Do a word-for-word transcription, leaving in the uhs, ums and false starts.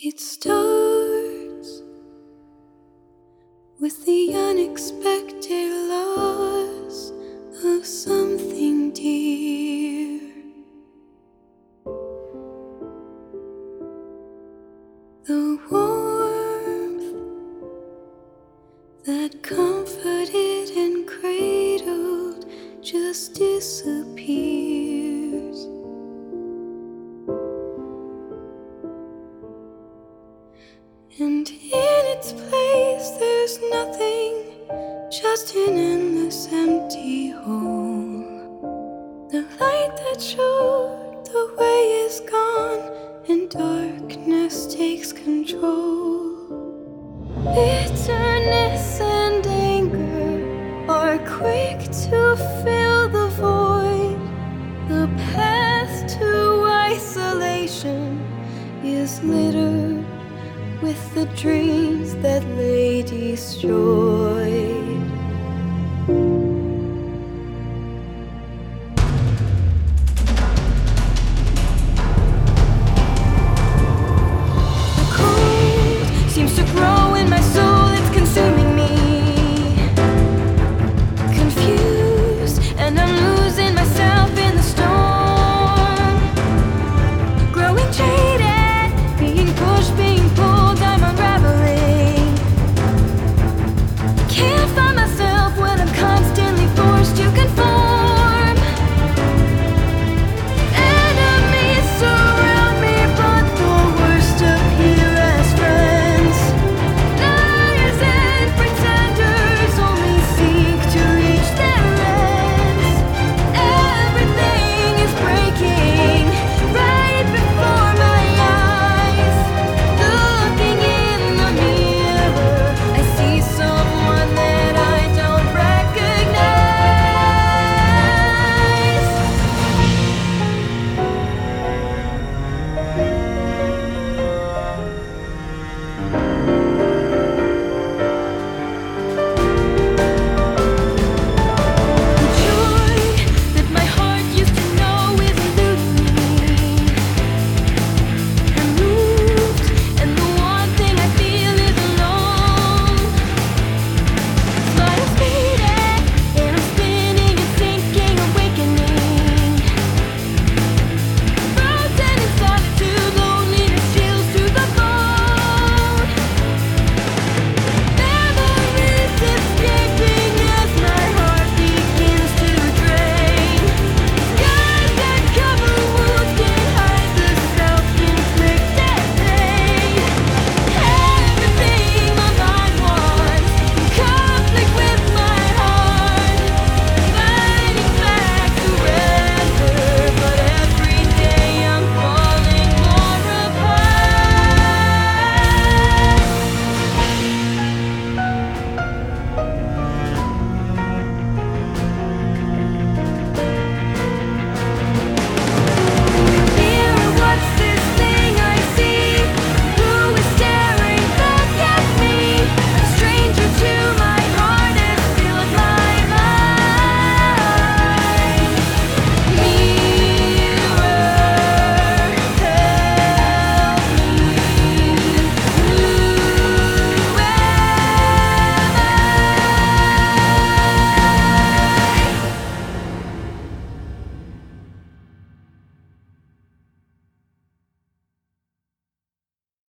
It starts with the unexpected loss of something dear. The warmth that comforted and cradled just disappears. And in its place there's nothing, just an endless empty hole. The light that showed the way is gone, and darkness takes control. Bitterness and anger are quick to fill the void. The path to isolation is littered with the dreams that lay destroyed.